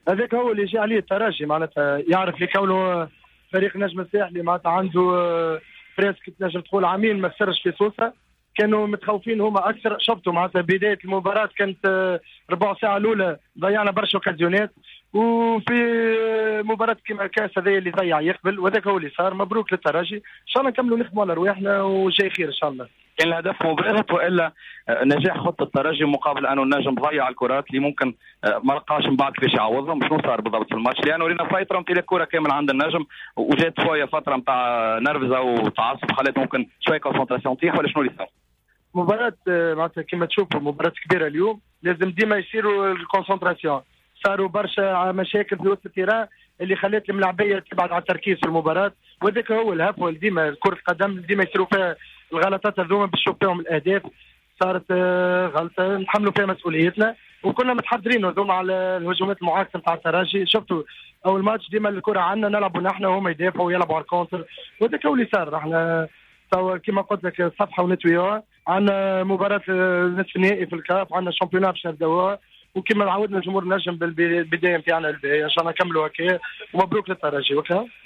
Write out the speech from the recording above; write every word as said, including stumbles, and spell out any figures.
هذاك هو اللي يجي عليه الترجي معناتها، يعرف اللي كونه فريق نجم الساحلي معناتها عنده بريسك تنجم تقول عامين ما خسرش في سوسه. كانوا متخوفين هما اكثر. شفتوا معناتها بدايه المباراه كانت ربع ساعه الاولى ضيعنا برشا اوكازيونات، وفي مباراه كيما الكاس هذا اللي ضيع يقبل، وهذاك هو اللي صار. مبروك للترجي، ان شاء الله نكملوا نخدموا على رواحنا وجاي خير ان شاء الله. كان الهدف مباغت والا نجاح خطه الترجي مقابل انه النجم ضيع الكرات اللي ممكن ما لقاش من بعد كيفاش يعوضهم؟ شنو صار بالضبط في الماتش؟ لانه رينا فتره امتلاك الكره كامل عند النجم، وجات شويه فتره نتاع نرفزه وتعصب خلات ممكن شويه كونسنتراسيون تيح، ولا شنو اللي صار؟ مباراة معناتها كما تشوفوا مباراة كبيرة اليوم، لازم ديما يصيروا الكونسنتراسيون. صاروا برشا مشاكل في وسط التيران اللي خلات الملاعبية تبعد على التركيز في المباراة، وذاك هو الهفوة ديما كرة القدم ديما يصيروا فيها الغلطات هذوما باش نشوف فيهم الأهداف. صارت غلطة نتحملوا فيها مسؤوليتنا، وكنا متحضرين هذوما على الهجومات المعاكسة نتاع الترجي. شفتوا أول ماتش ديما الكرة عندنا نلعبوا نحن وهم يدافعوا ويلعبوا على الكونتر، وذاك هو اللي صار. احنا كما قلت لك صفحة ونتويوها، عندنا مباراة نصف النهائي في الكاف، عندنا شامبيونات باش نبداوها، وكما عودنا الجمهور نجم بالبداية نتاعنا الباهية ان شاء الله نكملوا هكا. ومبروك للترجي وكا.